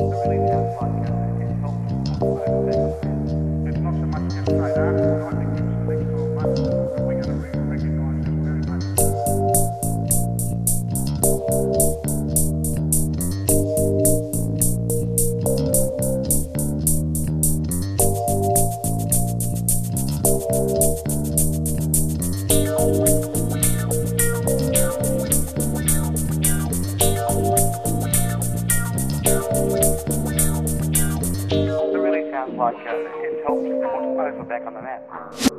It really sounds like it helps over that. It's not so much just say that, I think it's the next 12 months we're going to recognise them very much. It really sounds like it helps put over back on the map.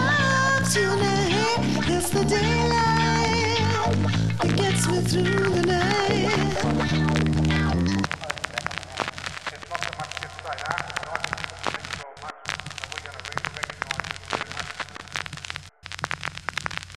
It's the daylight that gets me through the night.